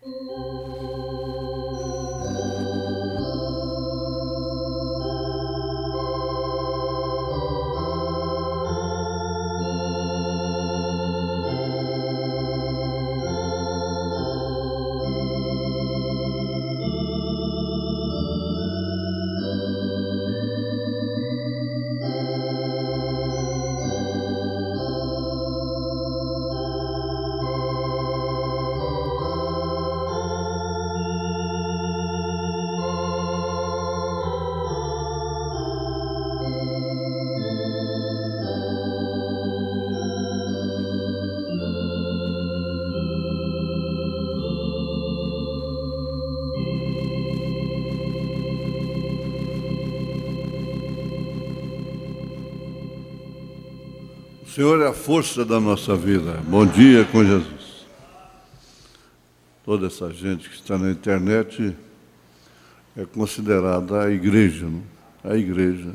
O Senhor é a força da nossa vida. Bom dia com Jesus. Toda essa gente que está na internet é considerada a igreja, não? A igreja.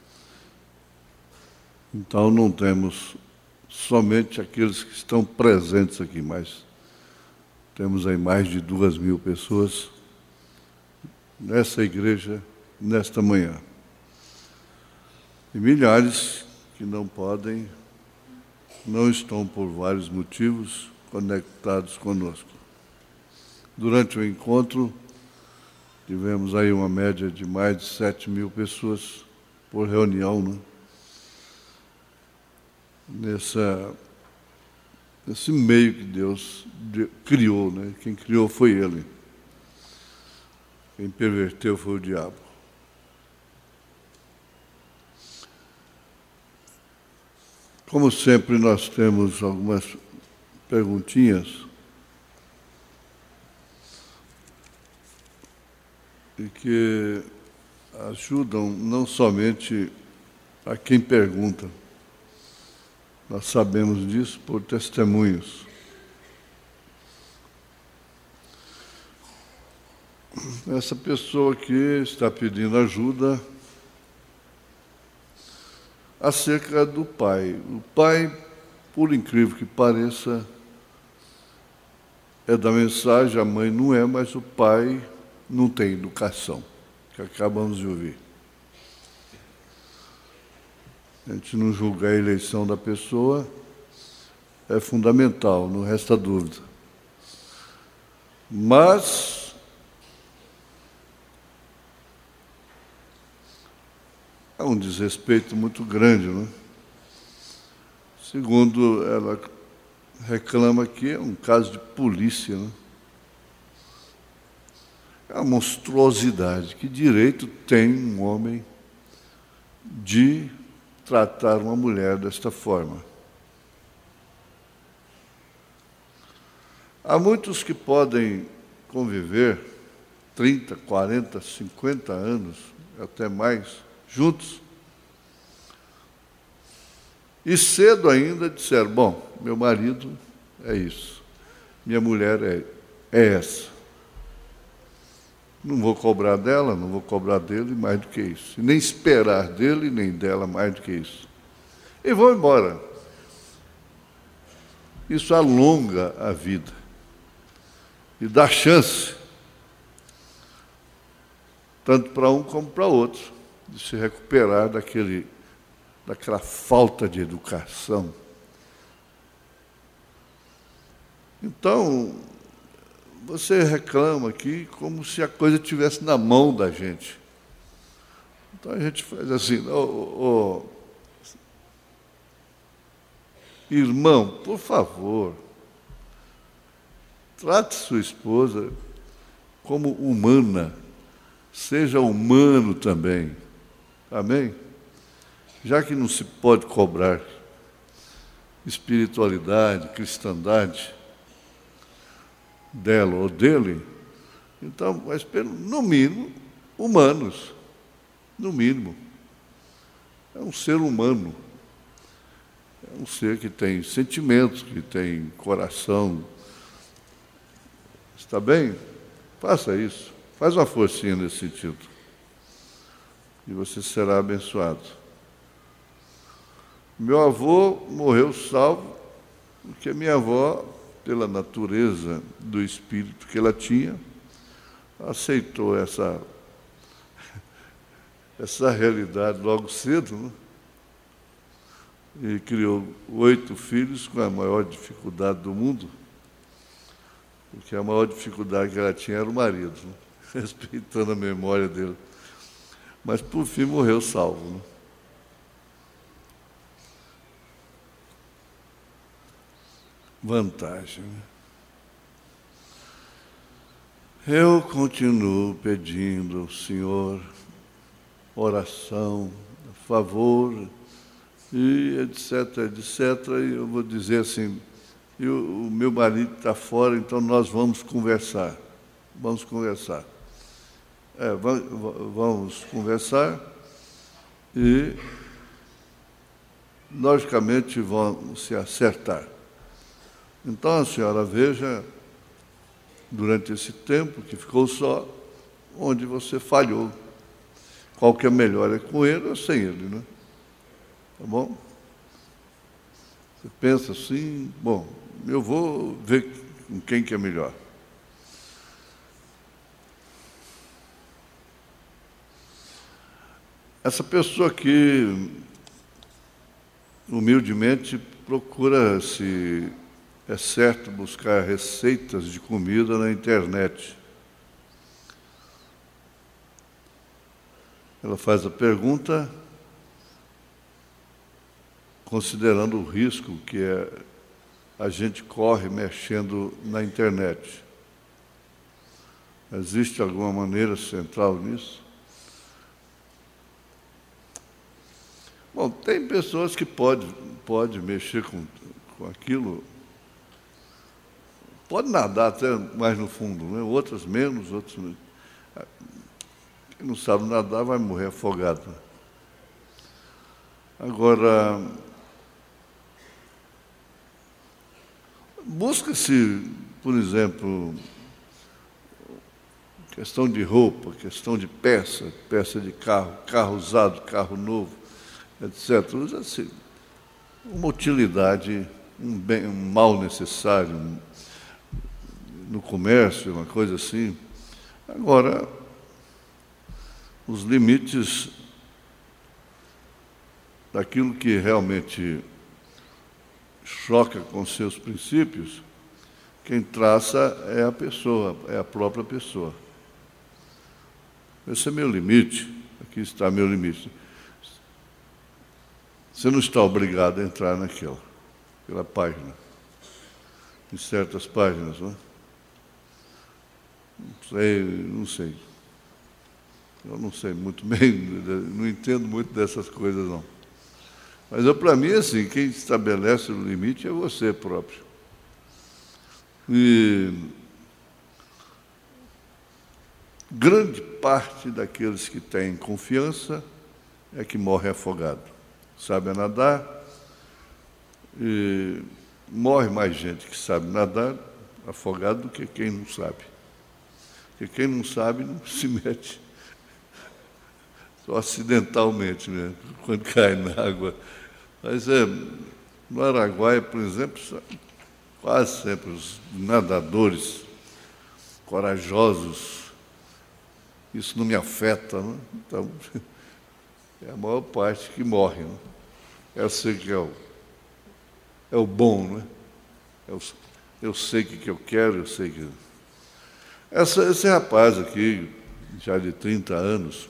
Então não temos somente aqueles que estão presentes aqui, mas temos aí mais de 2.000 pessoas nessa igreja, nesta manhã. E milhares que não podem, não estão por vários motivos conectados conosco. Durante o encontro, tivemos aí uma média de mais de 7.000 pessoas por reunião, né? Nesse meio que Deus criou, né? Quem criou foi Ele. Quem perverteu foi o diabo. Como sempre, nós temos algumas perguntinhas e que ajudam não somente a quem pergunta. Nós sabemos disso por testemunhos. Essa pessoa aqui está pedindo ajuda acerca do pai. O pai, por incrível que pareça, é da mensagem, a mãe não é, mas o pai não tem educação, que acabamos de ouvir. A gente não julga a eleição da pessoa, é fundamental, não resta dúvida. Mas é um desrespeito muito grande, não é? Segundo ela reclama que é um caso de polícia, não é? É uma monstruosidade. Que direito tem um homem de tratar uma mulher desta forma? Há muitos que podem conviver 30, 40, 50 anos, até mais, juntos, e cedo ainda disseram, bom, meu marido é isso, minha mulher é essa. Não vou cobrar dela, não vou cobrar dele mais do que isso. E nem esperar dele, nem dela mais do que isso. E vão embora. Isso alonga a vida. E dá chance, tanto para um como para outro, de se recuperar daquela falta de educação. Então, você reclama aqui como se a coisa estivesse na mão da gente. Então a gente faz assim, irmão, por favor, trate sua esposa como humana, seja humano também. Amém? Já que não se pode cobrar espiritualidade, cristandade dela ou dele, então, mas no mínimo, humanos. No mínimo. É um ser humano. É um ser que tem sentimentos, que tem coração. Está bem? Faça isso. Faz uma forcinha nesse sentido. E você será abençoado. Meu avô morreu salvo, porque minha avó pela natureza do espírito que ela tinha, aceitou essa realidade logo cedo, né? E criou 8 filhos com a maior dificuldade do mundo, porque a maior dificuldade que ela tinha era o marido, né? Respeitando a memória dele. Mas, por fim, morreu salvo, né? Vantagem, né? Eu continuo pedindo ao Senhor oração, favor, e etc, etc. E eu vou dizer assim, o meu marido está fora, então nós vamos conversar. Vamos conversar. Vamos conversar e, logicamente, vamos se acertar. Então, a senhora veja, durante esse tempo que ficou só, onde você falhou. Qual que é melhor, é com ele ou sem ele, né? Tá bom? Você pensa assim, bom, eu vou ver com quem que é melhor. Essa pessoa aqui, humildemente, procura, se é certo, buscar receitas de comida na internet. Ela faz a pergunta considerando o risco que a gente corre mexendo na internet. Existe alguma maneira central nisso? Bom, tem pessoas que pode mexer com aquilo, pode nadar até mais no fundo, né? Outras menos, outros menos. Quem não sabe nadar vai morrer afogado. Agora, busca-se, por exemplo, questão de roupa, questão de peça de carro usado, carro novo, etc. Assim, uma utilidade, um mal necessário no comércio, uma coisa assim. Agora, os limites daquilo que realmente choca com seus princípios, quem traça é a pessoa, é a própria pessoa. Esse é meu limite, aqui está meu limite. Você não está obrigado a entrar naquela página, em certas páginas, não é? Não sei. Eu não sei muito bem, não entendo muito dessas coisas, não. Mas, para mim, assim, quem estabelece o limite é você próprio. E grande parte daqueles que têm confiança é que morre afogado. Sabe nadar, e morre mais gente que sabe nadar afogado do que quem não sabe. Porque quem não sabe não se mete. Só acidentalmente, né? Quando cai na água. Mas no Araguaia, por exemplo, quase sempre os nadadores corajosos, isso não me afeta, né? Então, é a maior parte que morre, né? Eu sei que é o bom, né? Eu sei o que eu quero, eu sei que... Esse rapaz aqui, já de 30 anos,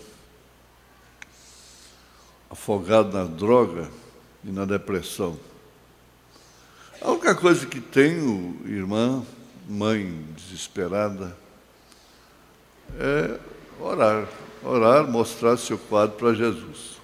afogado na droga e na depressão. A única coisa que tenho, irmã, mãe desesperada, é orar, mostrar seu quadro para Jesus.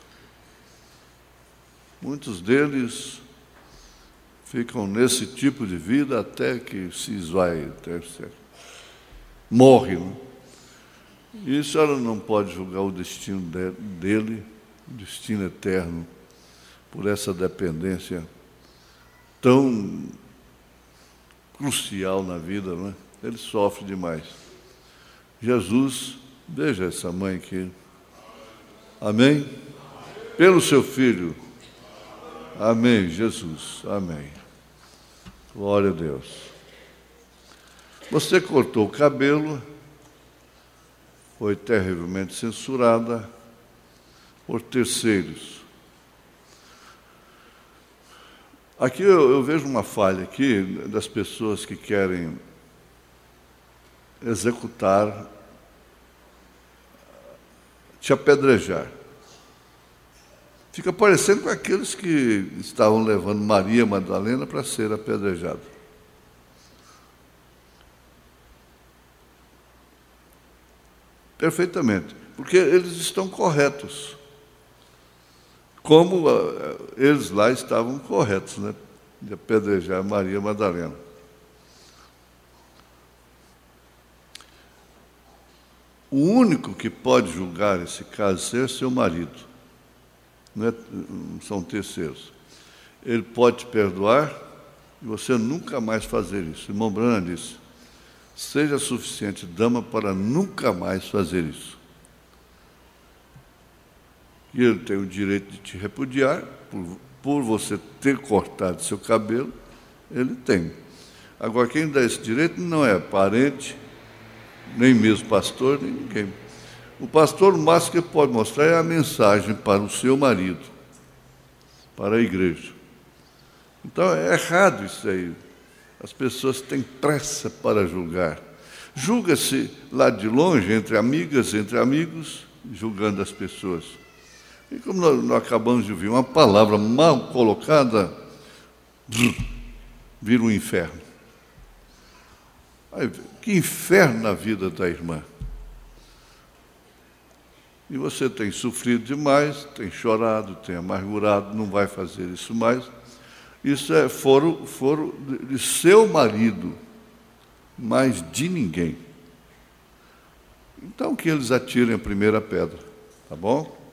Muitos deles ficam nesse tipo de vida até que se esvai, até morre, né? E a senhora não pode julgar o destino dele, o destino eterno, por essa dependência tão crucial na vida, não é? Ele sofre demais. Jesus, veja essa mãe aqui. Amém? Pelo seu filho. Amém, Jesus. Amém. Glória a Deus. Você cortou o cabelo, foi terrivelmente censurada por terceiros. Aqui eu vejo uma falha aqui das pessoas que querem executar, te apedrejar. Fica parecendo com aqueles que estavam levando Maria Madalena para ser apedrejada. Perfeitamente, porque eles estão corretos. Como eles lá estavam corretos, né? De apedrejar Maria Madalena. O único que pode julgar esse caso é seu marido. Não são terceiros. Ele pode te perdoar e você nunca mais fazer isso. Irmão Branham disse, seja suficiente dama para nunca mais fazer isso. E ele tem o direito de te repudiar por você ter cortado seu cabelo, ele tem. Agora, quem dá esse direito não é parente, nem mesmo pastor, nem ninguém. O pastor, o máximo que ele pode mostrar é a mensagem para o seu marido, para a igreja. Então, é errado isso aí. As pessoas têm pressa para julgar. Julga-se lá de longe, entre amigas, entre amigos, julgando as pessoas. E como nós acabamos de ouvir, uma palavra mal colocada, vira um inferno. Aí, que inferno na vida da irmã. E você tem sofrido demais, tem chorado, tem amargurado, não vai fazer isso mais. Isso é foro de seu marido, mas de ninguém. Então que eles atirem a primeira pedra, tá bom?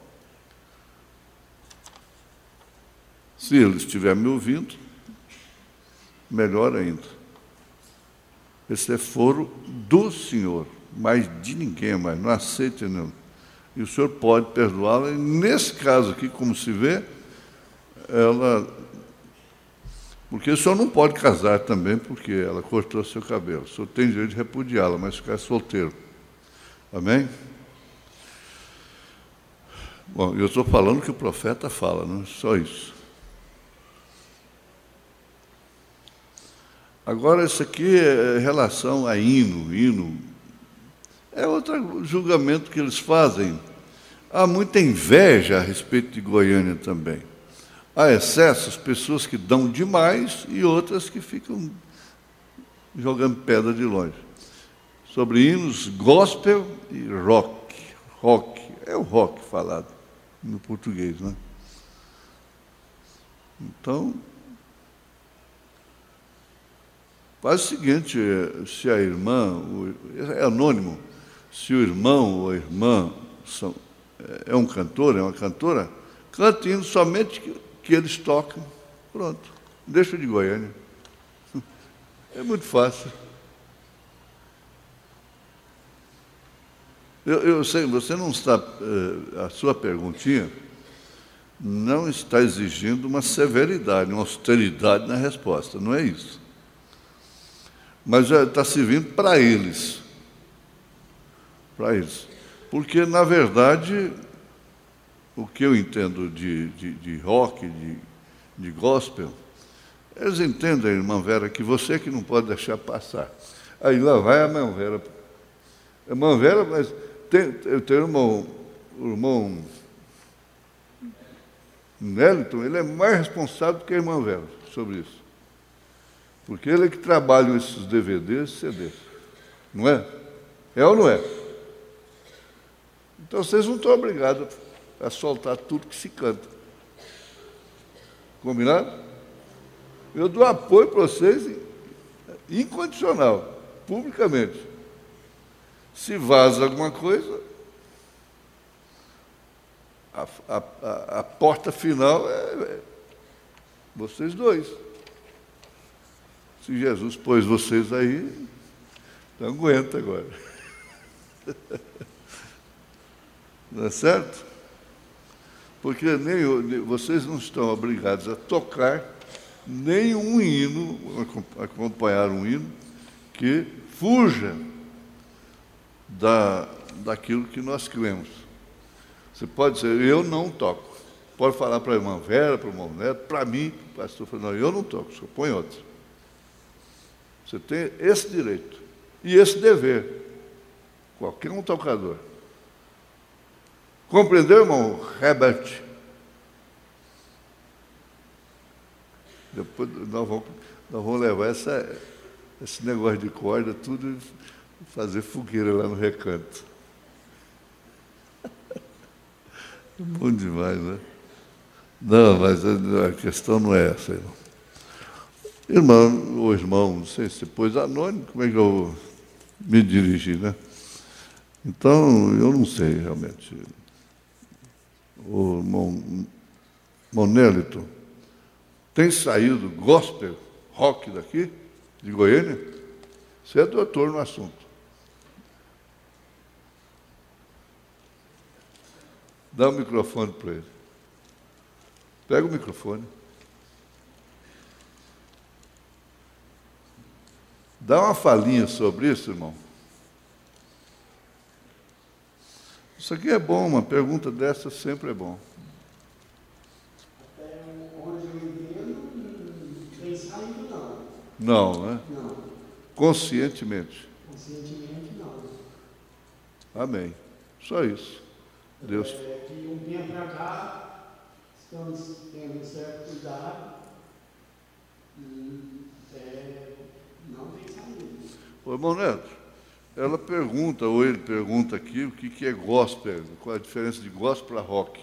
Se ele estiver me ouvindo, melhor ainda. Esse é foro do Senhor, mas de ninguém mais, não aceite não. E o Senhor pode perdoá-la, e nesse caso aqui, como se vê, ela... Porque o Senhor não pode casar também, porque ela cortou seu cabelo. O Senhor tem direito de repudiá-la, mas ficar solteiro. Amém? Bom, eu estou falando que o profeta fala, não é só isso. Agora, isso aqui é relação a hino. É outro julgamento que eles fazem. Há muita inveja a respeito de Goiânia também. Há excessos, pessoas que dão demais e outras que ficam jogando pedra de longe. Sobre hinos gospel e rock. Rock, é o rock falado no português, né? Então, faz o seguinte, se a irmã, é anônimo, se o irmão ou a irmã é um cantor, é uma cantora, cante hino somente que eles tocam. Pronto, deixa de Goiânia. É muito fácil. Eu sei, você não está, a sua perguntinha não está exigindo uma severidade, uma austeridade na resposta, não é isso. Mas já está servindo para eles. Para eles. Porque, na verdade, o que eu entendo de rock, de gospel, eles entendem, irmã Vera, que você que não pode deixar passar. Aí lá vai a irmã Vera. A irmã Vera, mas eu tenho o irmão Nélito, ele é mais responsável do que a irmã Vera sobre isso. Porque ele é que trabalha esses DVDs e CDs. Não é? É ou não é? Então vocês não estão obrigados a soltar tudo que se canta. Combinado? Eu dou apoio para vocês incondicional, publicamente. Se vaza alguma coisa, a porta final é vocês dois. Se Jesus pôs vocês aí, não aguenta agora. Não é certo? Porque vocês não estão obrigados a tocar nenhum hino, acompanhar um hino, que fuja daquilo que nós cremos. Você pode dizer, eu não toco. Pode falar para a irmã Vera, para o irmão Neto, para mim, o pastor falou, não, eu não toco, só põe outro. Você tem esse direito e esse dever. Qualquer um tocador. Compreendeu, irmão Herbert? Depois nós vamos levar esse negócio de corda, tudo, e fazer fogueira lá no recanto. Bom demais, né? Não, mas a questão não é essa, irmão. Irmão, ou irmão, não sei se pôs anônimo, como é que eu vou me dirigir, né? Então, eu não sei realmente. O irmão Nélito, tem saído gospel, rock daqui, de Goiânia? Você é doutor no assunto. Dá o microfone para ele. Pega o microfone. Dá uma falinha sobre isso, irmão. Isso aqui é bom, uma pergunta dessa sempre é bom. Até onde eu entendo, não tem saído, não. Não, né? Não. Conscientemente. Conscientemente, não. Amém. Só isso. Deus. De um tempo para cá, estamos tendo um certo cuidado e não tem saído. Ô, irmão Neto, ela pergunta, ou ele pergunta aqui, o que é gospel, qual a diferença de gospel para rock?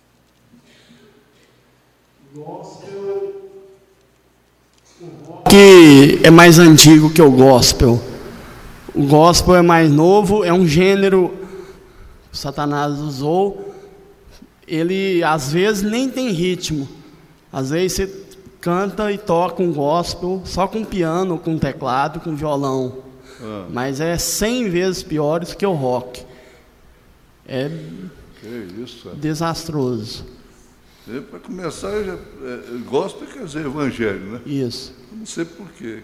Gospel, o rock é mais antigo que o gospel. O gospel é mais novo, é um gênero que Satanás usou. Ele, às vezes, nem tem ritmo. Às vezes, você canta e toca um gospel só com piano, com teclado, com violão. Mas é 100 vezes pior do que o rock. É isso, desastroso. Para começar, gospel quer dizer evangelho, né? Isso. Não sei por quê.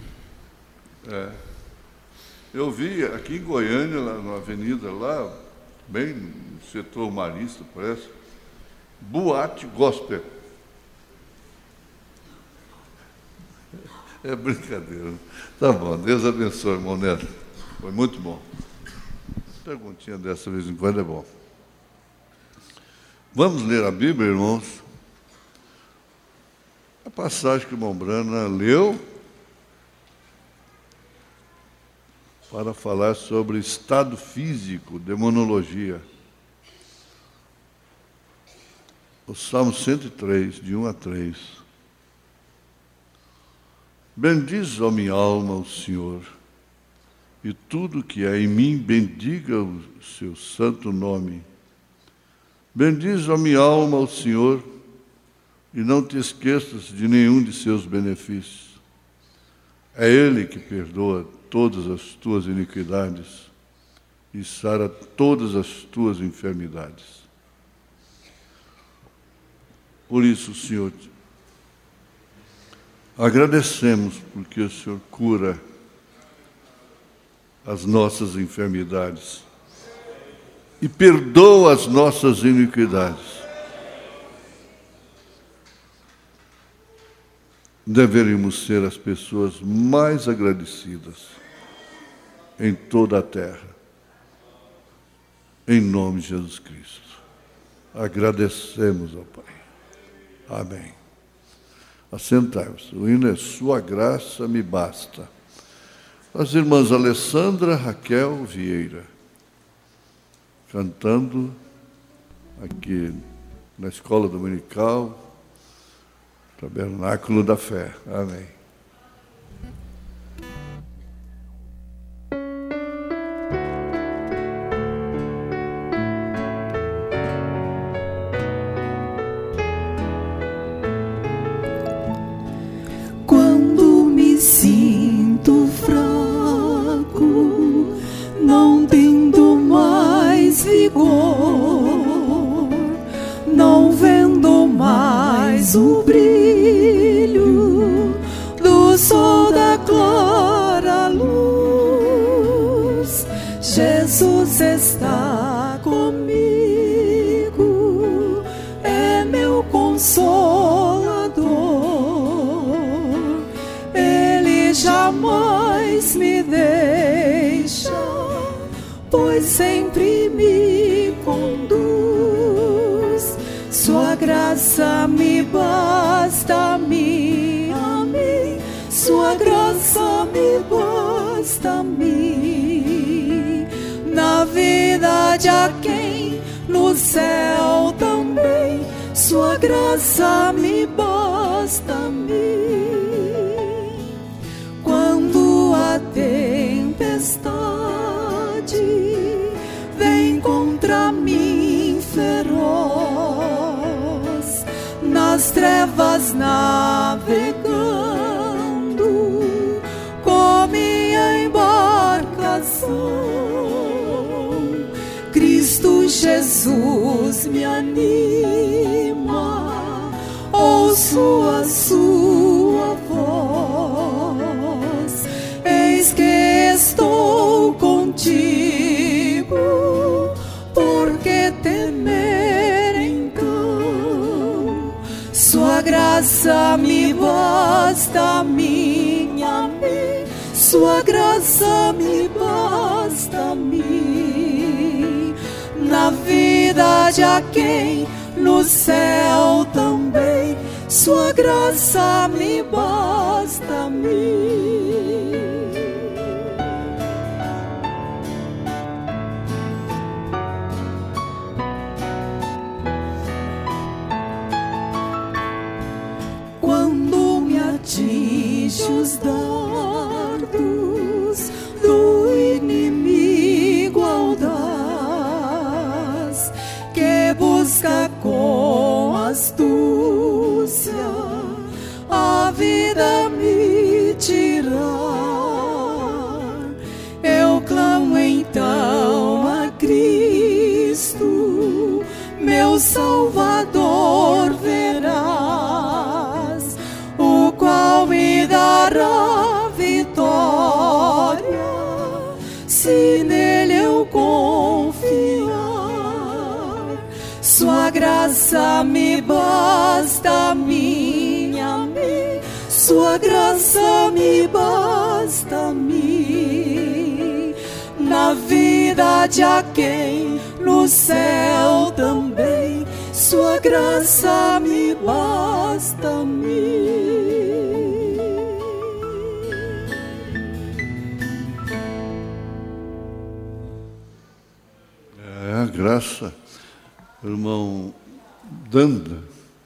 Eu vi aqui em Goiânia, lá na avenida, lá, bem no setor marista, parece, boate gospel. É brincadeira. Tá bom, Deus abençoe, irmão Neto. Foi muito bom. Perguntinha dessa vez em quando é bom. Vamos ler a Bíblia, irmãos? A passagem que o irmão Brana leu para falar sobre estado físico, demonologia. O Salmo 103, de 1 a 3. Bendiz, ó minha alma, o Senhor, e tudo que há em mim bendiga o seu santo nome. Bendiz, ó minha alma, o Senhor, e não te esqueças de nenhum de seus benefícios. É Ele que perdoa todas as tuas iniquidades e sara todas as tuas enfermidades. Por isso, Senhor, agradecemos porque o Senhor cura as nossas enfermidades e perdoa as nossas iniquidades. Deveríamos ser as pessoas mais agradecidas em toda a terra. Em nome de Jesus Cristo. Agradecemos ao Pai. Amém. Assentai-vos. O hino é Sua Graça Me Basta. As irmãs Alessandra, Raquel Vieira, cantando aqui na Escola Dominical, Tabernáculo da Fé. Amém. Quando me sinto fraco, não tendo mais vigor, não vendo mais o brilho do sol da clara luz, Jesus está comigo, é meu consolador. Ele jamais me deixa, pois sempre me conduz. Sua graça me basta a mim, sua graça me basta a mim. Na vida de a quem no céu também, sua graça me basta a mim. Quando a tempestade vem contra mim feroz, nas trevas navegando com minha embarcação, Cristo Jesus me anima, ouço a sua voz. Eis que estou contigo, por que temer então? Sua graça me basta a mim, sua graça me basta a mim. Na vida de a quem no céu também, sua graça me basta a mim. Quando me atinge os dardos do inimigo audaz, que busca com astúcia a vida me tirar, eu clamo então a Cristo, meu Salvador verás, o qual me dará vitória, se nele eu confiar. Sua graça me basta a mim, sua graça me basta a mim. Na vida de a quem no céu também, sua graça me basta a mim. É a graça, irmão Danda.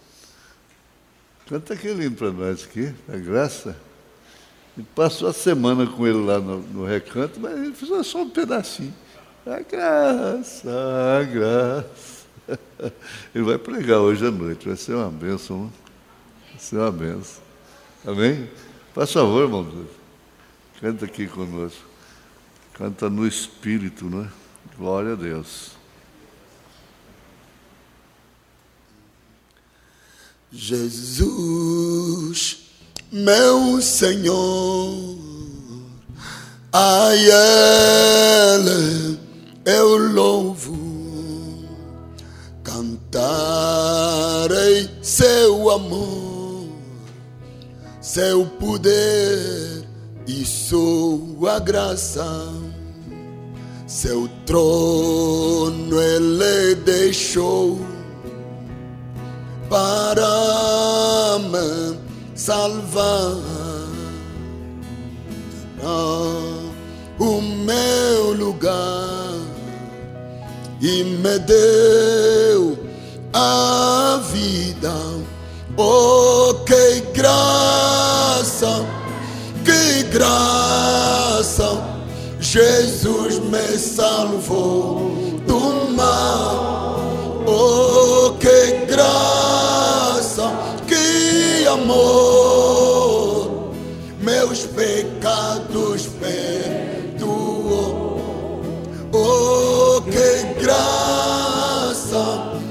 Canta aquele hino para nós aqui, a graça. A gente passou a semana com ele lá no recanto, mas ele fez só um pedacinho. A graça, a graça. Ele vai pregar hoje à noite, vai ser uma bênção, né? Vai ser uma bênção. Amém? Faz favor, irmão Deus. Canta aqui conosco. Canta no Espírito, né? Glória a Deus. Jesus, meu Senhor, a Ele eu louvo, cantarei seu amor, seu poder e sua graça, seu trono ele deixou para me salvar. O meu lugar e me deu a vida. Oh, que graça, que graça! Jesus me salvou do mal. Oh, que graça, que amor, meus pecados perdoou. Oh, que graça,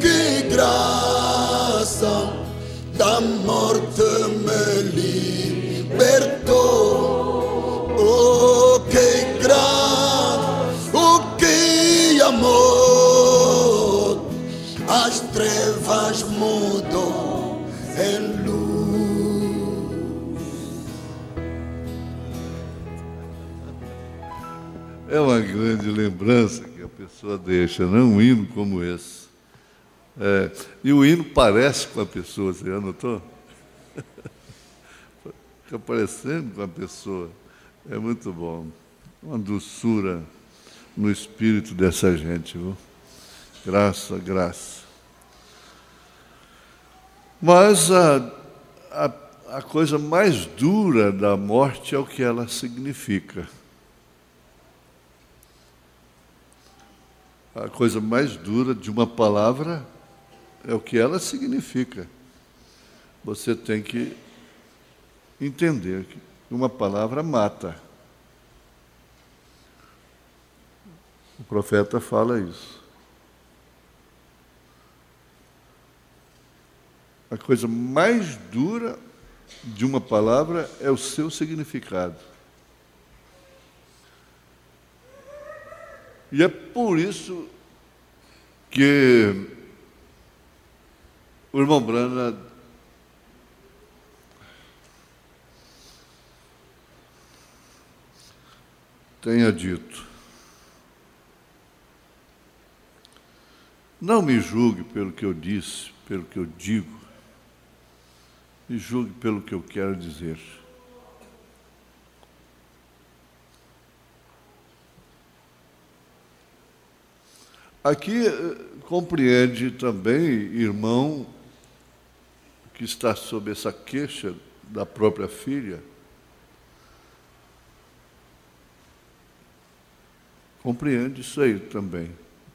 da morte me libertou. Oh, que graça, É uma grande lembrança que a pessoa deixa, não um hino como esse. E o hino parece com a pessoa, você já notou? Fica parecendo com a pessoa. É muito bom. Uma doçura no espírito dessa gente, viu? Graça, graça. Mas a coisa mais dura da morte é o que ela significa. A coisa mais dura de uma palavra é o que ela significa. Você tem que entender que uma palavra mata. O profeta fala isso. A coisa mais dura de uma palavra é o seu significado. E é por isso que o irmão Branham tenha dito: não me julgue pelo que eu disse, pelo que eu digo, me julgue pelo que eu quero dizer. Aqui compreende também, irmão, que está sob essa queixa da própria filha, compreende isso aí também,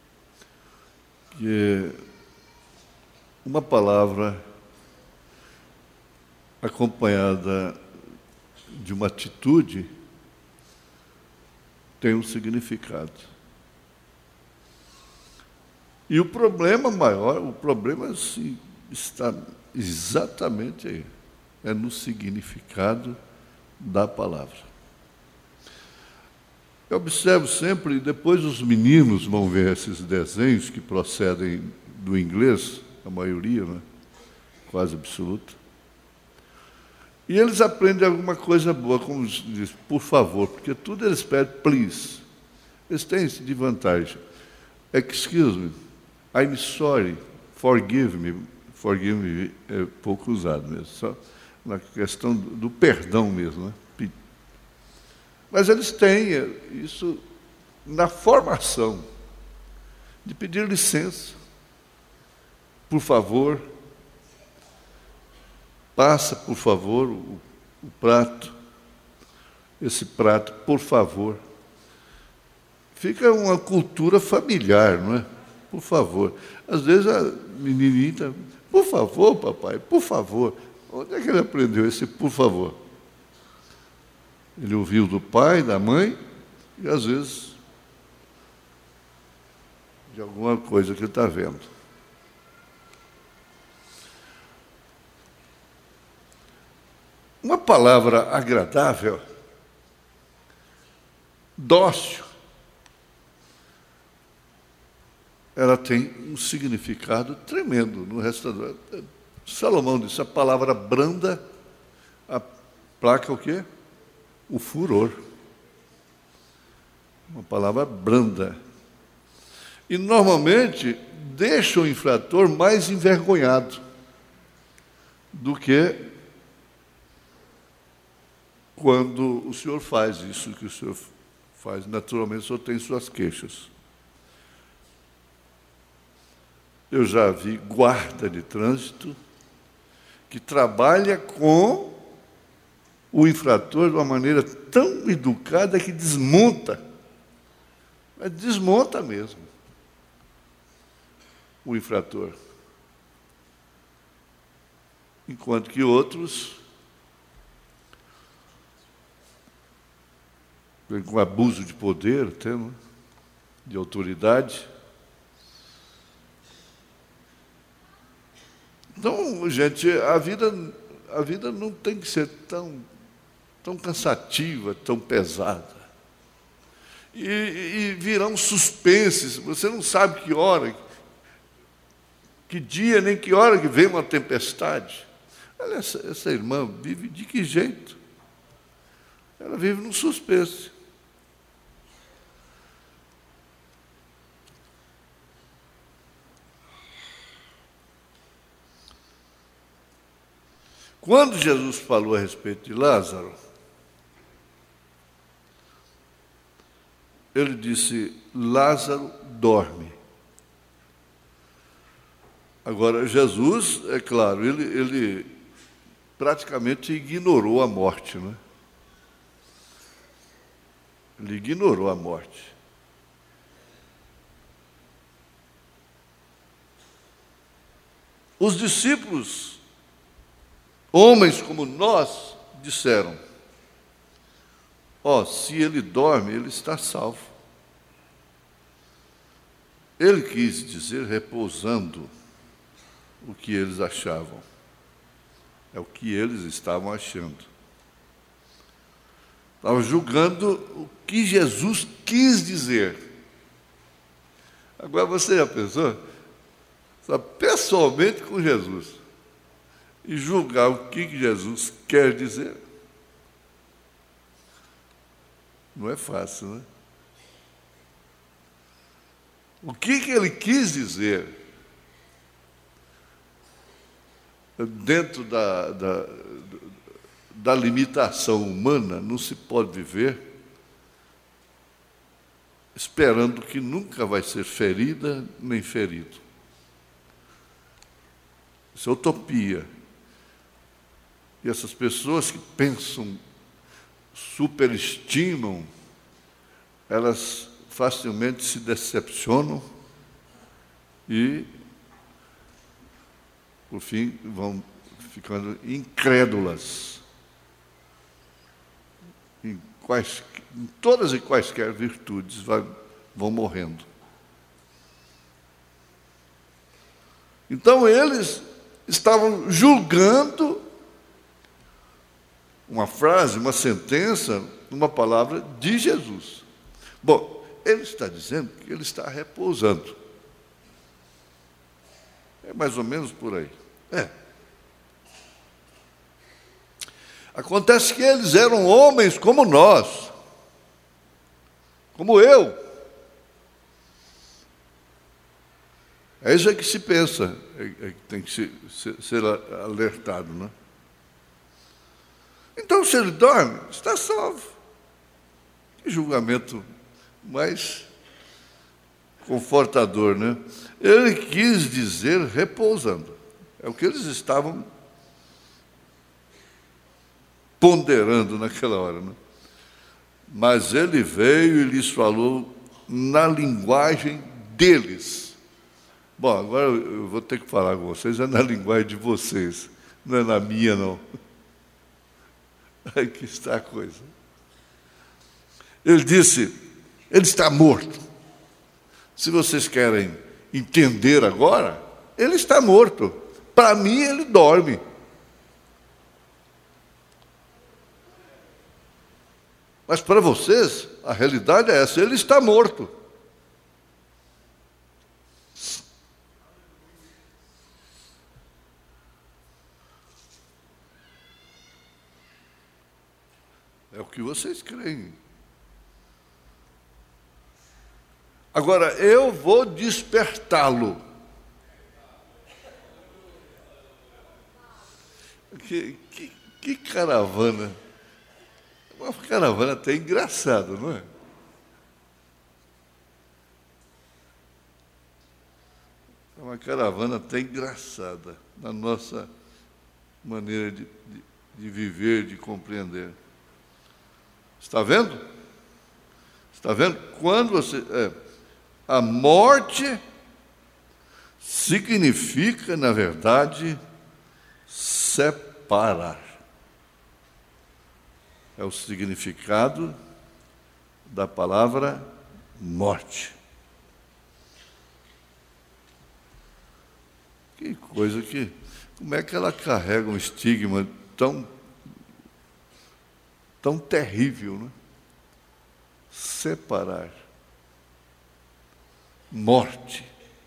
que uma palavra acompanhada de uma atitude tem um significado. E o problema maior, está exatamente aí, é no significado da palavra. Eu observo sempre, e depois os meninos vão ver esses desenhos que procedem do inglês, a maioria, né? Quase absoluta. E eles aprendem alguma coisa boa, como diz, por favor, porque tudo eles pedem, please. Eles têm isso de vantagem. Excuse me, I'm sorry, forgive me. Forgive me é pouco usado mesmo, só na questão do perdão mesmo, né? Mas eles têm isso na formação, de pedir licença, por favor, passa, por favor, o prato, esse prato, por favor. Fica uma cultura familiar, não é? Por favor. Às vezes a menininha, por favor, papai, por favor. Onde é que ele aprendeu esse por favor? Ele ouviu do pai, da mãe, e às vezes de alguma coisa que ele está vendo. Uma palavra agradável, dócil, ela tem um significado tremendo no restaurador. Salomão disse, a palavra branda aplaca o quê? O furor. Uma palavra branda. E, normalmente, deixa o infrator mais envergonhado do que quando o senhor faz isso que o senhor faz. Naturalmente, o senhor tem suas queixas. Eu já vi guarda de trânsito que trabalha com o infrator de uma maneira tão educada que desmonta. Mas desmonta mesmo o infrator. Enquanto que outros vêm com abuso de poder, até, né? De autoridade. Então, gente, a vida não tem que ser tão cansativa, tão pesada. E virão suspenses. Você não sabe que hora, que dia, nem que hora que vem uma tempestade. Olha, essa irmã vive de que jeito? Ela vive num suspense. quando Jesus falou a respeito de Lázaro, ele disse: Lázaro dorme. Agora, Jesus, é claro, ele praticamente ignorou a morte, né? Ele ignorou a morte. Os discípulos, homens como nós, disseram: se ele dorme, ele está salvo. Ele quis dizer repousando, o que eles achavam. É o que eles estavam achando. Estavam julgando o que Jesus quis dizer. Agora você já pensou? Só pessoalmente com Jesus. E julgar o que Jesus quer dizer. Não é fácil, né? O que ele quis dizer, dentro da limitação humana, não se pode viver esperando que nunca vai ser ferida nem ferido. Isso é utopia. E essas pessoas que pensam, superestimam, elas facilmente se decepcionam e, por fim, vão ficando incrédulas em todas e quaisquer virtudes, vão morrendo. Então, eles estavam julgando uma frase, uma sentença, uma palavra de Jesus. Bom, ele está dizendo que ele está repousando. É mais ou menos por aí. Acontece que eles eram homens como nós, como eu. É isso que se pensa, que tem que ser alertado, né? Então, se ele dorme, está salvo. Que julgamento mais confortador, né? Ele quis dizer repousando. É o que eles estavam ponderando naquela hora, né? Mas ele veio e lhes falou na linguagem deles. Bom, agora eu vou ter que falar com vocês, é na linguagem de vocês, não é na minha, não. Aqui está a coisa. Ele disse: ele está morto. Se vocês querem entender agora, ele está morto. Para mim, ele dorme. Mas para vocês, a realidade é essa: ele está morto. É o que vocês creem. Agora, eu vou despertá-lo. Que caravana. Uma caravana até engraçada, não é? É uma caravana até engraçada, na nossa maneira de viver, de compreender. Está vendo? Está vendo? Quando você... a morte significa, na verdade, separar. É o significado da palavra morte. Que coisa que... Como é que ela carrega um estigma tão terrível, né? Separar. Morte.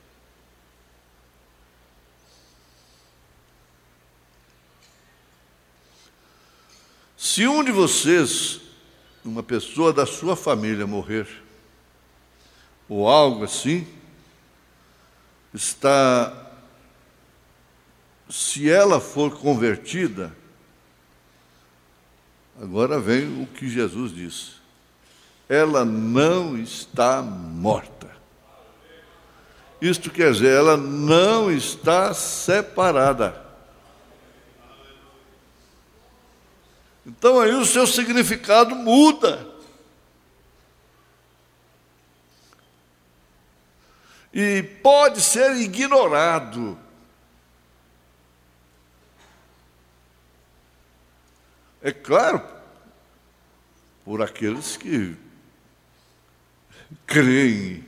Se um de vocês, uma pessoa da sua família morrer, ou algo assim, se ela for convertida, Agora vem o que Jesus disse. Ela não está morta. Isto quer dizer, ela não está separada. Então aí o seu significado muda. E pode ser ignorado. É claro, por aqueles que creem.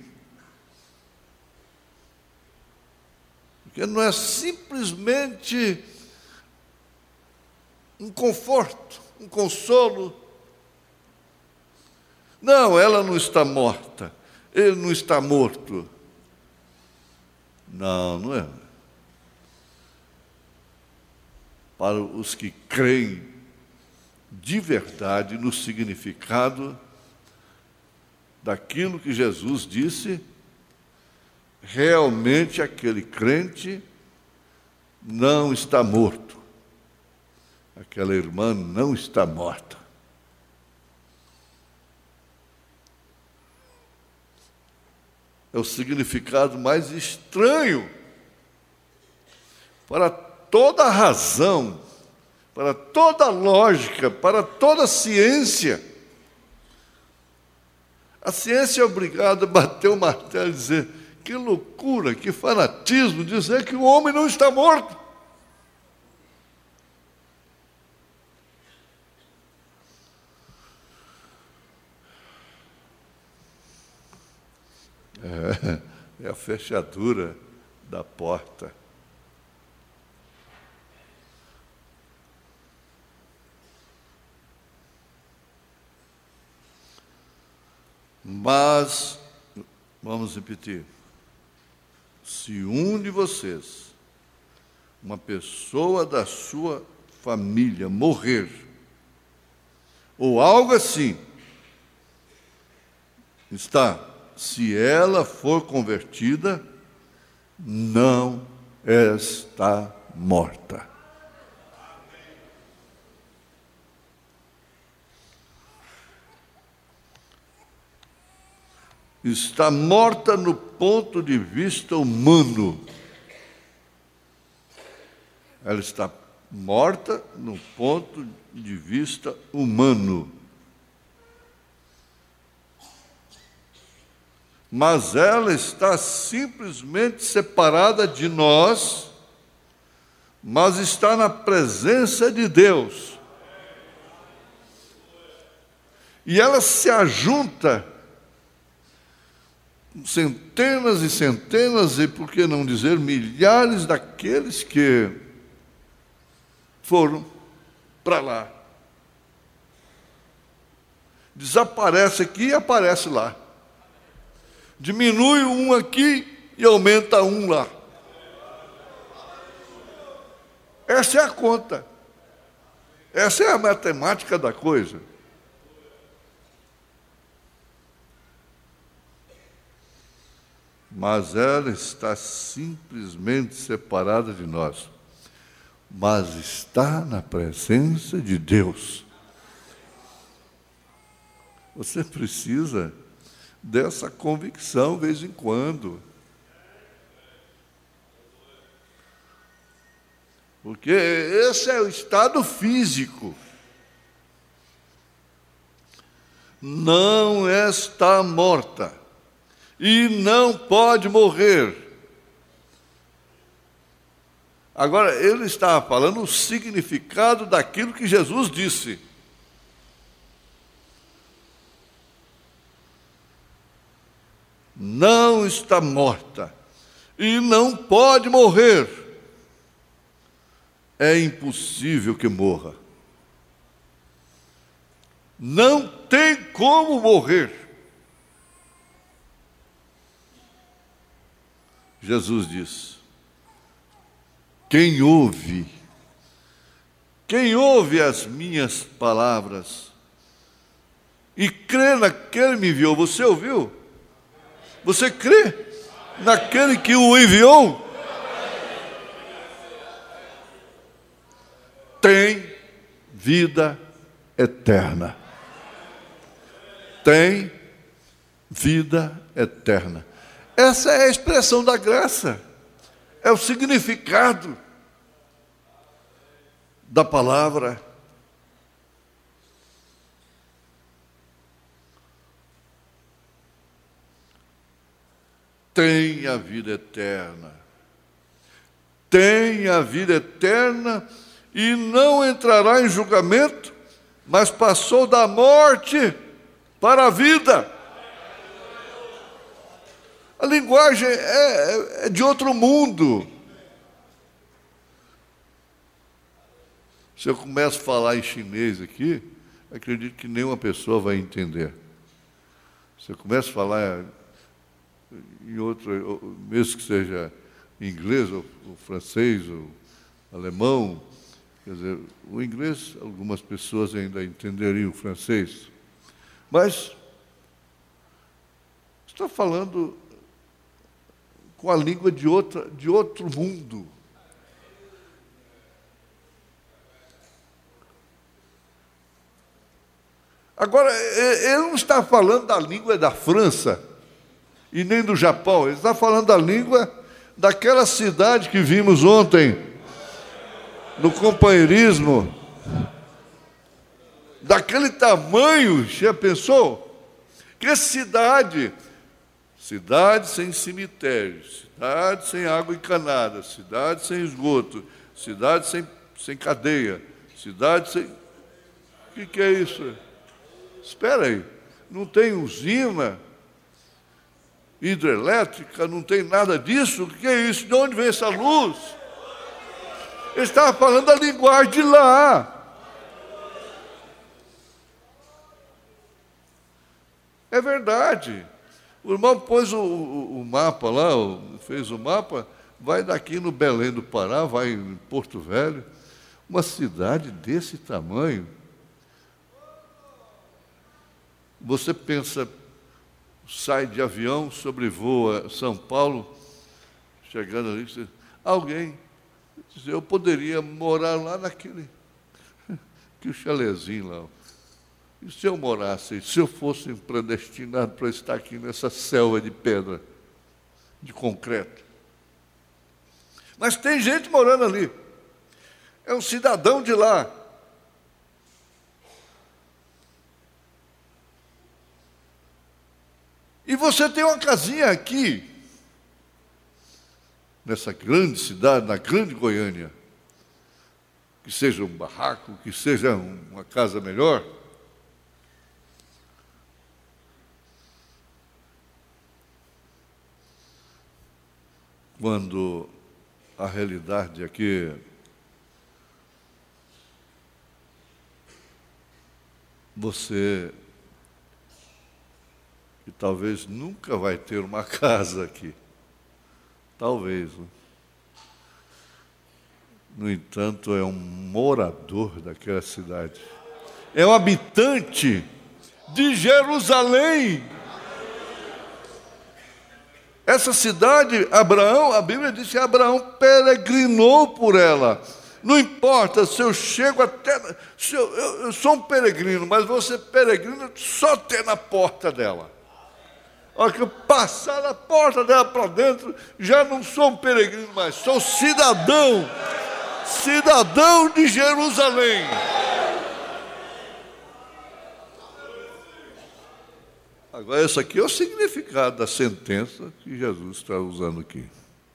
Porque não é simplesmente um conforto, um consolo. Não, ela não está morta, ele não está morto. Não, não é. Para os que creem de verdade no significado daquilo que Jesus disse, realmente aquele crente não está morto. Aquela irmã não está morta. É o significado mais estranho para toda a razão, para toda a lógica, para toda a ciência. A ciência é obrigada a bater o martelo e dizer: que loucura, que fanatismo dizer que o homem não está morto. É a fechadura da porta. Mas, vamos repetir, se um de vocês, uma pessoa da sua família, morrer, ou algo assim, se ela for convertida, não está morta. Está morta no ponto de vista humano. Ela está morta no ponto de vista humano. Mas ela está simplesmente separada de nós, mas está na presença de Deus. E ela se ajunta centenas e centenas, e por que não dizer milhares daqueles que foram para lá. Desaparece aqui e aparece lá. Diminui um aqui e aumenta um lá. Essa é a conta. Essa é a matemática da coisa. Mas ela está simplesmente separada de nós. Mas está na presença de Deus. Você precisa dessa convicção de vez em quando. Porque esse é o estado físico. Não está morta. E não pode morrer. Agora, ele estava falando o significado daquilo que Jesus disse. Não está morta e não pode morrer. É impossível que morra. Não tem como morrer. Jesus disse: quem ouve as minhas palavras e crê naquele que me enviou. Você ouviu? Você crê naquele que o enviou? Tem vida eterna. Tem vida eterna. Essa é a expressão da graça. É o significado da palavra. Tem a vida eterna. Tem a vida eterna e não entrará em julgamento, mas passou da morte para a vida. A linguagem é de outro mundo. Se eu começo a falar em chinês aqui, acredito que nenhuma pessoa vai entender. Se eu começo a falar em outro, mesmo que seja inglês, ou francês, ou alemão, quer dizer, o inglês, algumas pessoas ainda entenderiam o francês. Mas está falando com a língua de outro mundo. Agora, ele não está falando da língua da França e nem do Japão, ele está falando da língua daquela cidade que vimos ontem, no companheirismo, daquele tamanho, já pensou? Que cidade? Cidade sem cemitério, cidade sem água encanada, cidade sem esgoto, cidade sem cadeia, cidade sem... O que é isso? Espera aí, não tem usina hidrelétrica, não tem nada disso? O que é isso? De onde vem essa luz? Ele estava falando a linguagem de lá. É verdade. O irmão pôs o mapa lá, fez o mapa, vai daqui no Belém do Pará, vai em Porto Velho, uma cidade desse tamanho. Você pensa, sai de avião, sobrevoa São Paulo, chegando ali, alguém diz, eu poderia morar lá naquele que chalezinho lá. E se eu morasse, se eu fosse predestinado para estar aqui nessa selva de pedra, de concreto? Mas tem gente morando ali. É um cidadão de lá. E você tem uma casinha aqui, nessa grande cidade, na grande Goiânia, que seja um barraco, que seja uma casa melhor. Quando a realidade aqui você que talvez nunca vai ter uma casa aqui. Talvez. Né? No entanto, é um morador daquela cidade. É um habitante de Jerusalém. Essa cidade, Abraão, a Bíblia diz que Abraão peregrinou por ela. Não importa se eu chego até... eu sou um peregrino, mas você peregrina só até na porta dela. A hora que eu passar na porta dela para dentro, já não sou um peregrino mais, sou cidadão de Jerusalém. Agora, esse aqui é o significado da sentença que Jesus está usando aqui.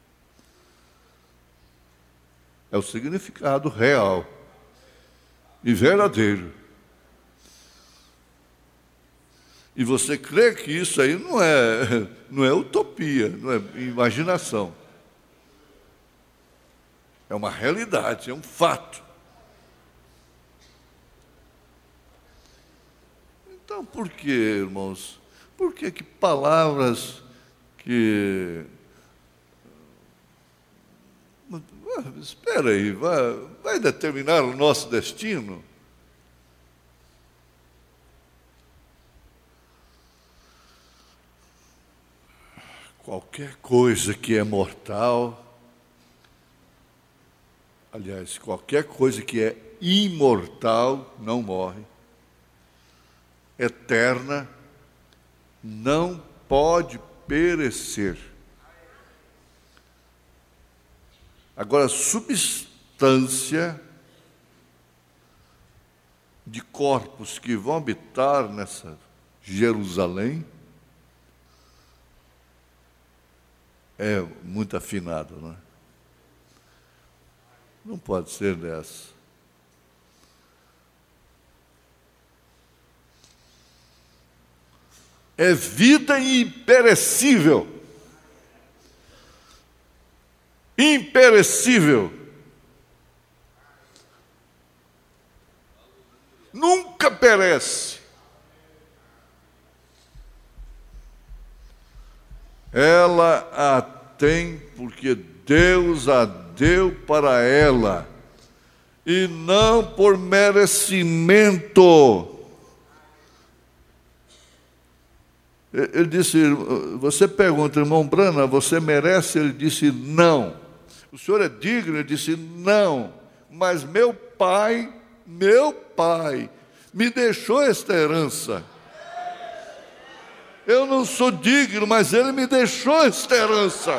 É o significado real e verdadeiro. E você crê que isso aí não é utopia, não é imaginação. É uma realidade, é um fato. Então, por que, irmãos? Por que palavras que... Espera aí, vai determinar o nosso destino? Qualquer coisa que é mortal, aliás, qualquer coisa que é imortal não morre. eterna, não pode perecer. Agora, substância de corpos que vão habitar nessa Jerusalém é muito afinado, não é? Não pode ser dessa. É vida imperecível. Imperecível. Nunca perece. Ela a tem porque Deus a deu para ela, e não por merecimento. Ele disse, você pergunta, irmão Brana, você merece? Ele disse, não. O senhor é digno? Ele disse, não. Mas meu pai me deixou esta herança. Eu não sou digno, mas ele me deixou esta herança.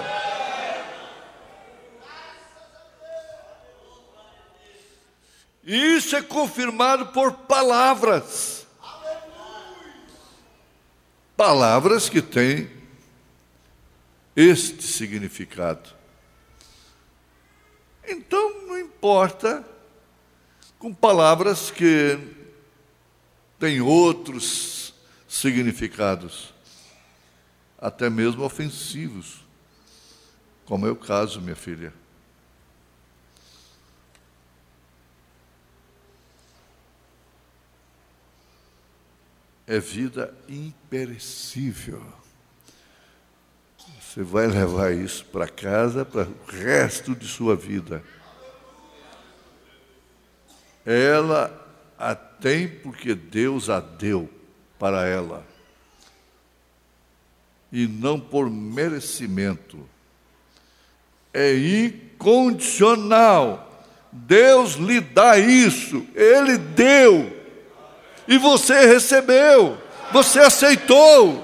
E isso é confirmado por palavras. Palavras que têm este significado. Então, não importa com palavras que têm outros significados, até mesmo ofensivos, como é o caso, minha filha. É vida imperecível. Você vai levar isso para casa para o resto de sua vida. Ela a tem porque Deus a deu para ela. E não por merecimento. É incondicional. Deus lhe dá isso. Ele deu. E você recebeu, você aceitou.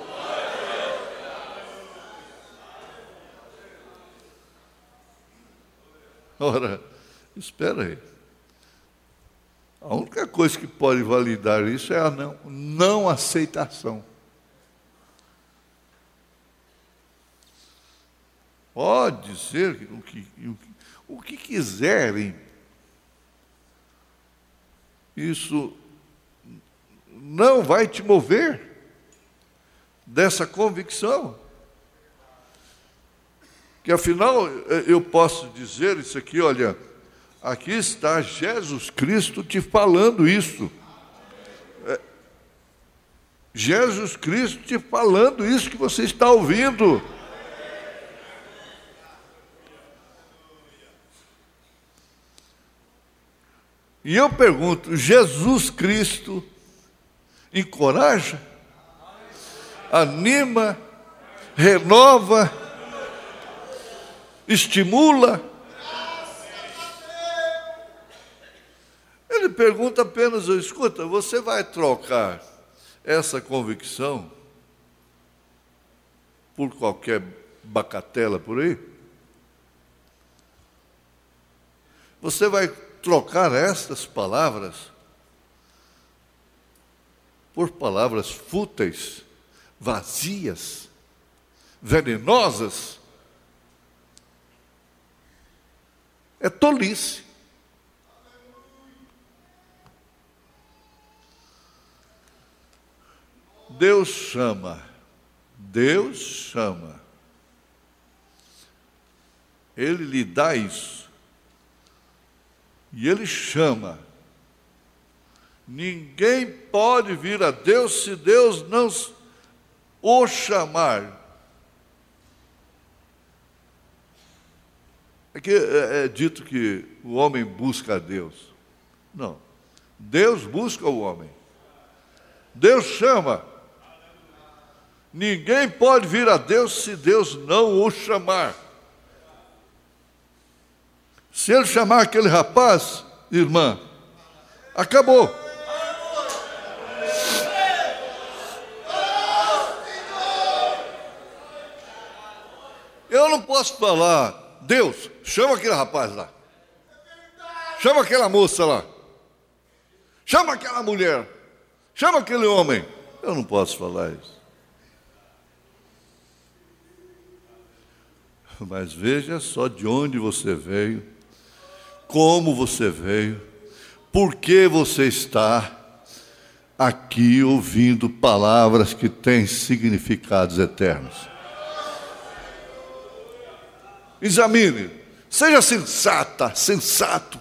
Ora, espera aí. A única coisa que pode validar isso é a não aceitação. Pode dizer o que quiserem. Isso não vai te mover dessa convicção. Que afinal, eu posso dizer isso aqui, olha, aqui está Jesus Cristo te falando isso. Jesus Cristo te falando isso que você está ouvindo. E eu pergunto, Jesus Cristo encoraja, anima, renova, estimula. Ele pergunta apenas, escuta, você vai trocar essa convicção por qualquer bacatela por aí? Você vai trocar estas palavras por palavras fúteis, vazias, venenosas? É tolice. Deus chama. Ele lhe dá isso. E Ele chama. Ninguém pode vir a Deus se Deus não o chamar. Aqui é dito que o homem busca a Deus. Não. Deus busca o homem. Deus chama. Ninguém pode vir a Deus se Deus não o chamar. Se Ele chamar aquele rapaz, irmã, acabou. Eu não posso falar, Deus, chama aquele rapaz lá. Chama aquela moça lá. Chama aquela mulher. Chama aquele homem. Eu não posso falar isso. Mas veja só de onde você veio, como você veio, por que você está aqui ouvindo palavras que têm significados eternos. Examine, seja sensata, sensato.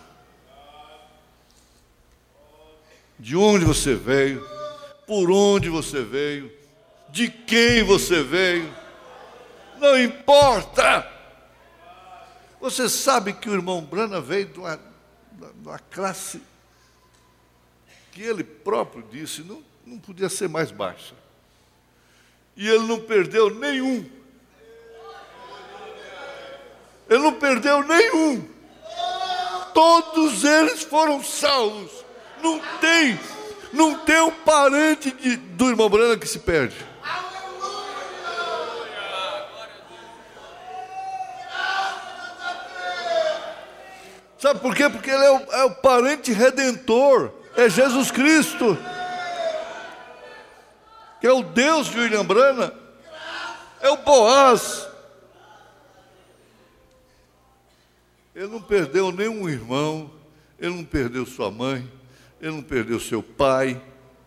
De onde você veio, por onde você veio, de quem você veio, não importa. Você sabe que o irmão Branham veio de uma classe que ele próprio disse não podia ser mais baixa. E ele não perdeu nenhum. Ele não perdeu nenhum. Todos eles foram salvos. Não tem um parente do irmão Branham que se perde. Sabe por quê? Porque ele é o parente redentor. É Jesus Cristo. Que é o Deus de William Branham. É o Boaz. Ele não perdeu nenhum irmão. Ele não perdeu sua mãe. Ele não perdeu seu pai.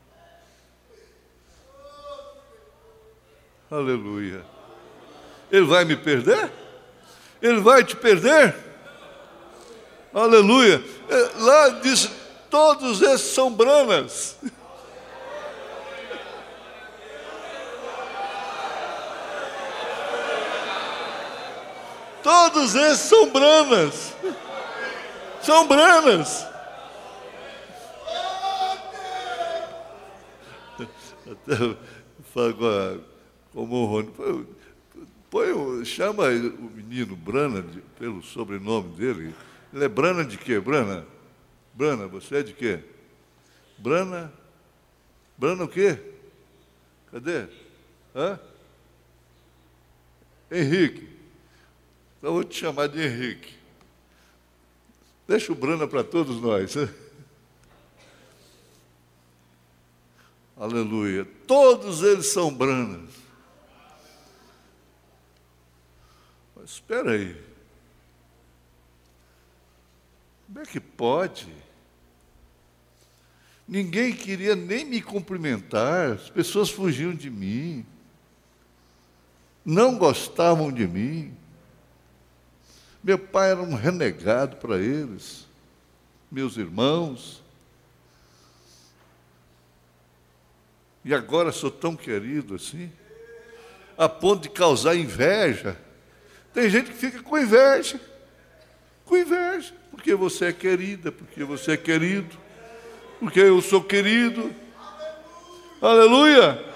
Aleluia. Ele vai me perder? Ele vai te perder? Aleluia. Lá diz, todos esses são Branhams. Todos esses são Branhams. São Branhams. Até falo como o Rony, chama o menino Branham pelo sobrenome dele. Ele é Branham de quê? Branham? Branham, você é de quê? Branham? Branham o quê? Cadê? Hã? Henrique. Então eu vou te chamar de Henrique. Deixa o Branham para todos nós. Aleluia. Todos eles são Branhams. Mas espera aí. Como é que pode? Ninguém queria nem me cumprimentar, as pessoas fugiam de mim, não gostavam de mim. Meu pai era um renegado para eles, meus irmãos. E agora sou tão querido assim, a ponto de causar inveja. Tem gente que fica com inveja, porque você é querida, porque você é querido, porque eu sou querido. Aleluia!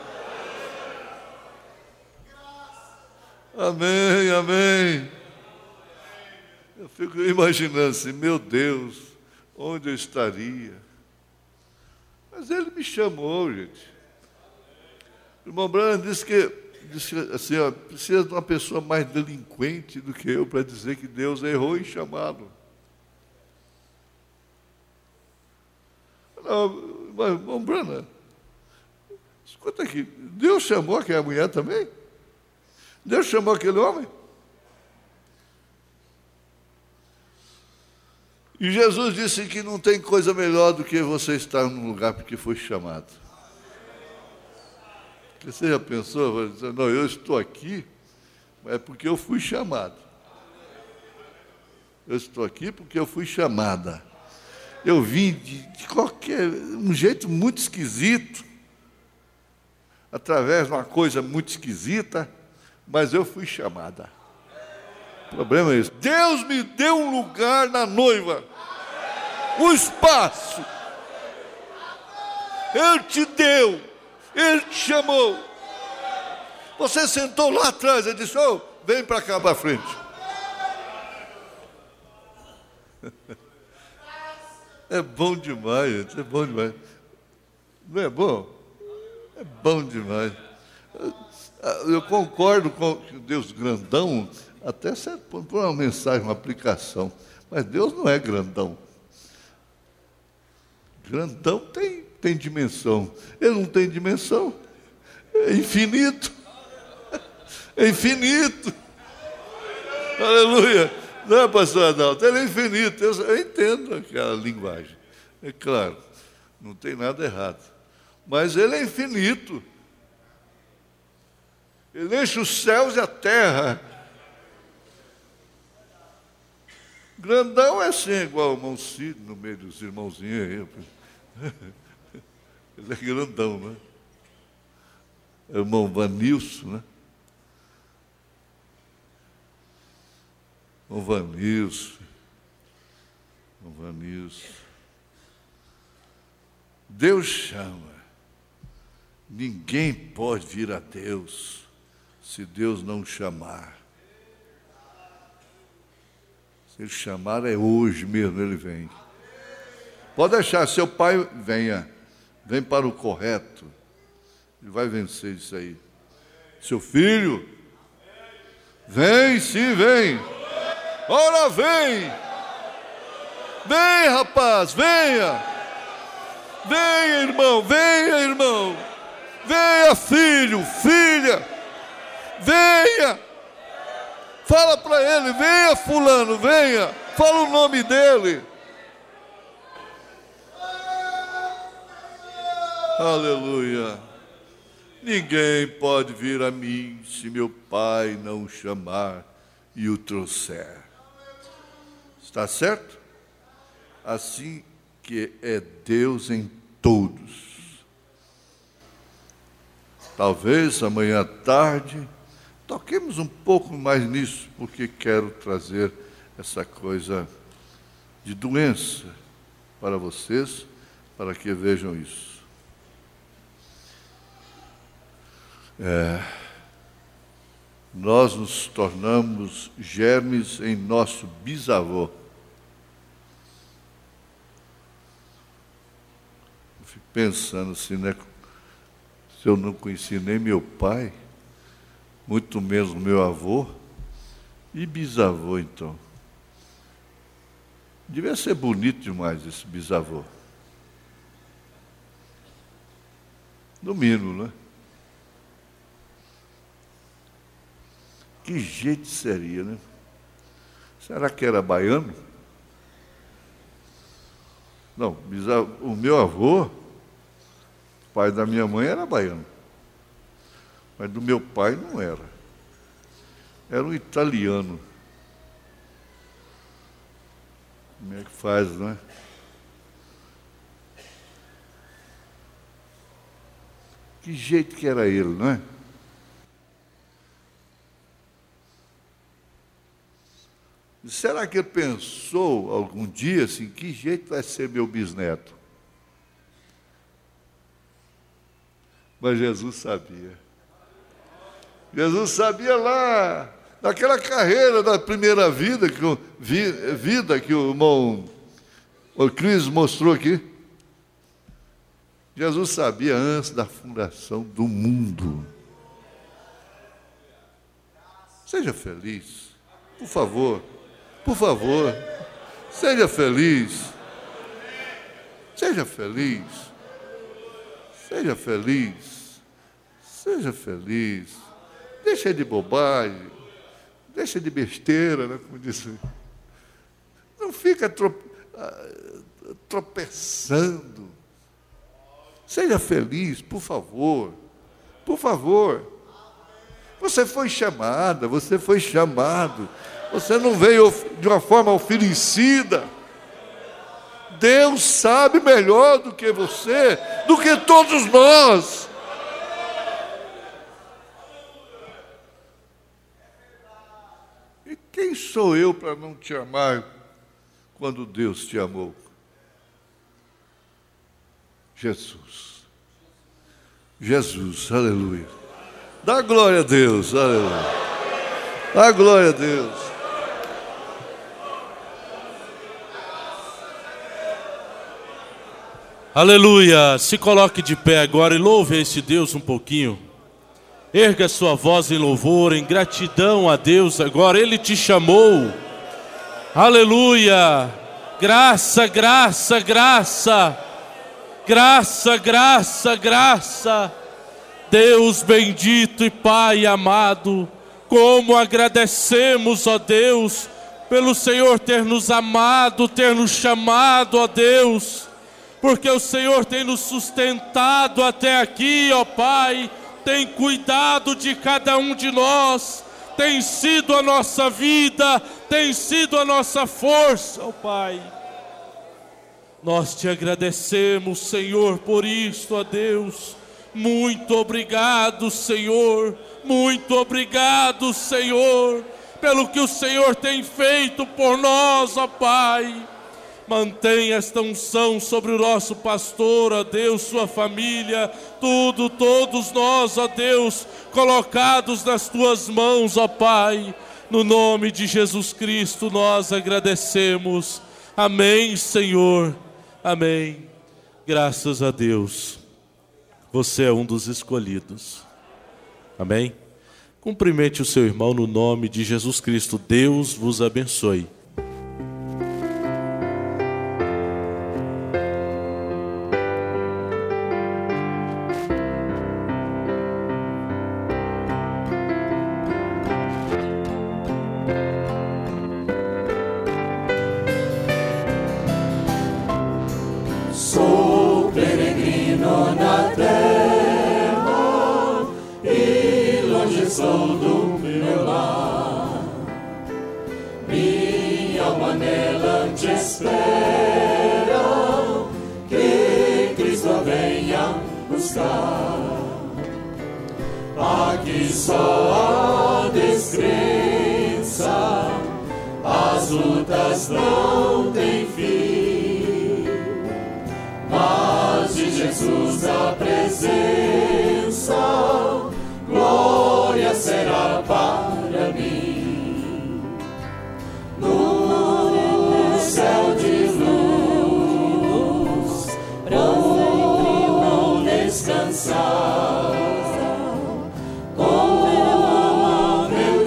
Amém, amém. Eu fico imaginando assim, meu Deus, onde eu estaria? Mas ele me chamou, gente. O irmão Branham disse que assim, precisa de uma pessoa mais delinquente do que eu para dizer que Deus errou em chamá-lo. Não, mas, irmão Branham, escuta aqui, Deus chamou aquela mulher também? Deus chamou aquele homem? E Jesus disse que não tem coisa melhor do que você estar num lugar porque foi chamado. Você já pensou? Não, eu estou aqui, mas é porque eu fui chamado. Eu estou aqui porque eu fui chamada. Eu vim de um jeito muito esquisito, através de uma coisa muito esquisita, mas eu fui chamada. O problema é isso. Deus me deu um lugar na noiva, um espaço. Ele te deu, Ele te chamou. Você sentou lá atrás e disse, vem para cá, para frente. É bom demais, gente, é bom demais. Não é bom? É bom demais. Eu concordo com o Deus grandão, Até certo ponto, por uma mensagem, uma aplicação. Mas Deus não é grandão. Grandão tem dimensão. Ele não tem dimensão. É infinito. É infinito. Aleluia. Não é, pastor Adalto? Ele é infinito. Eu entendo aquela linguagem. É claro, não tem nada errado. Mas ele é infinito. Ele enche os céus e a terra. Grandão é assim, igual o irmão Cid, no meio dos irmãozinhos aí. Ele é grandão, né? É o irmão Vanilson, né? Irmão Vanilson. Deus chama. Ninguém pode vir a Deus se Deus não chamar. Se Ele chamar, é hoje mesmo, Ele vem. Pode deixar, seu pai venha. Vem para o correto. Ele vai vencer isso aí. Seu filho, vem, sim, vem. Ora, vem. Vem, rapaz, venha. Venha, irmão, venha, irmão. Venha, filho, filha. Venha. Fala para ele, venha, fulano, venha. Fala o nome dele. Aleluia. Ninguém pode vir a mim se meu Pai não o chamar e o trouxer. Está certo? Assim que é Deus em todos. Talvez amanhã à tarde toquemos um pouco mais nisso, porque quero trazer essa coisa de doença para vocês, para que vejam isso. Nós nos tornamos germes em nosso bisavô. Eu fico pensando assim, né? Se eu não conheci nem meu pai, muito menos meu avô, e bisavô, então. Devia ser bonito demais esse bisavô. No mínimo, né? Que jeito seria, né? Será que era baiano? Não, o meu avô, pai da minha mãe, era baiano. Mas do meu pai não era. Era um italiano. Como é que faz, não é? Que jeito que era ele, não é? Será que ele pensou algum dia assim, que jeito vai ser meu bisneto? Mas Jesus sabia. Jesus sabia lá, naquela carreira da primeira vida que o irmão Cris mostrou aqui. Jesus sabia antes da fundação do mundo. Seja feliz, por favor. Por favor, seja feliz. Seja feliz. Seja feliz. Seja feliz. Deixa de bobagem. Deixa de besteira, né, como disse. Não fica tropeçando. Seja feliz, por favor. Por favor. Você foi chamada, você foi chamado. Você não veio de uma forma oferecida. Deus sabe melhor do que você, do que todos nós. E quem sou eu para não te amar quando Deus te amou? Jesus. Jesus, aleluia. Dá glória a Deus, aleluia. Dá glória a Deus. Aleluia, se coloque de pé agora e louve a esse Deus um pouquinho. Erga sua voz em louvor, em gratidão a Deus agora. Ele te chamou. Aleluia. Graça, graça, graça. Graça, graça, graça. Deus bendito e Pai amado, como agradecemos, ó Deus, pelo Senhor ter nos amado, ter nos chamado, ó Deus, porque o Senhor tem nos sustentado até aqui, ó Pai, tem cuidado de cada um de nós, tem sido a nossa vida, tem sido a nossa força, ó Pai. Nós te agradecemos, Senhor, por isto, ó Deus. Muito obrigado, Senhor. Muito obrigado, Senhor, pelo que o Senhor tem feito por nós, ó Pai. Mantenha esta unção sobre o nosso pastor, ó Deus, sua família, todos nós, ó Deus, colocados nas tuas mãos, ó Pai. No nome de Jesus Cristo nós agradecemos. Amém, Senhor. Amém. Graças a Deus. Você é um dos escolhidos. Amém? Cumprimente o seu irmão no nome de Jesus Cristo. Deus vos abençoe. Sou peregrino na terra e longe sou do meu lar. Minha alma nela te espera, que Cristo venha buscar. Aqui só há descrença, as lutas não têm fim. Mas de Jesus a presença, glória será para mim. No céu de luz, vou descansar com meu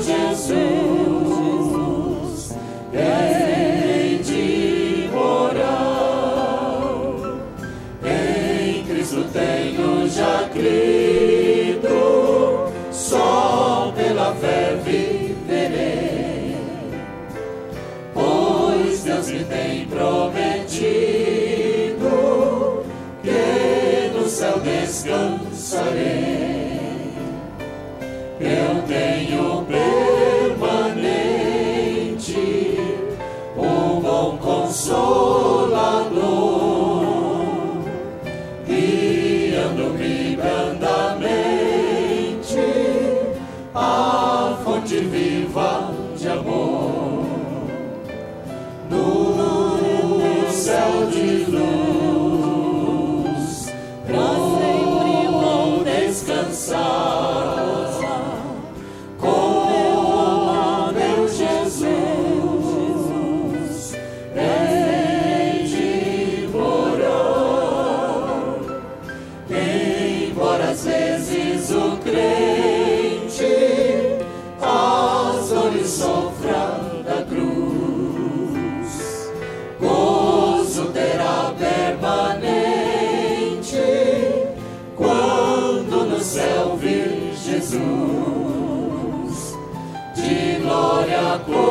Jesus, hei de morar. Em Cristo tenho já crido, só pela fé viverei. Pois Deus me tem prometido que no céu descansarei. Eu tenho permanente um bom Consolador, guiando-me brandamente à fonte viva de amor. No céu de luz, vou descansar com meu Jesus, hei de morar. Embora às vezes o crente as dores sofra da cruz, gozo terá permanente quando no céu vir Jesus. De glória a glória